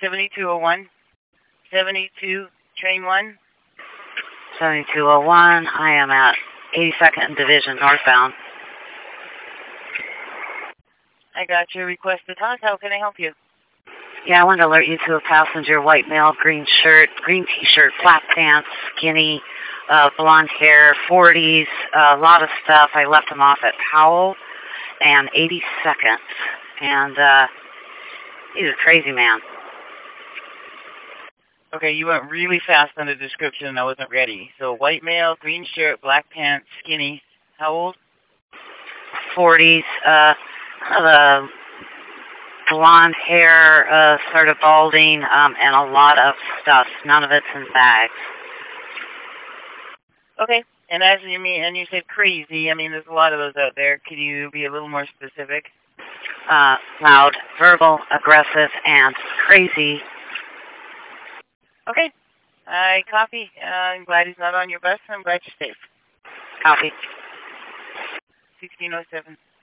7201. 72, train 1. 7201, I am at 82nd Division northbound. I got your request to talk. How can I help you? Yeah, I wanted to alert you to a passenger, white male, green shirt, green t-shirt, black pants, skinny, blonde hair, 40s, a lot of stuff. I left him off at Powell and 82nd. And he's a crazy man. Okay, you went really fast on the description and I wasn't ready. So white male, green shirt, black pants, skinny. How old? 40s, blonde hair, sort of balding, and a lot of stuff. None of it's in bags. Okay, and as you mean, and you said crazy. I mean, there's a lot of those out there. Could you be a little more specific? Loud, verbal, aggressive, and crazy. Okay, I copy. I'm glad he's not on your bus. I'm glad you're safe. Copy. 1607.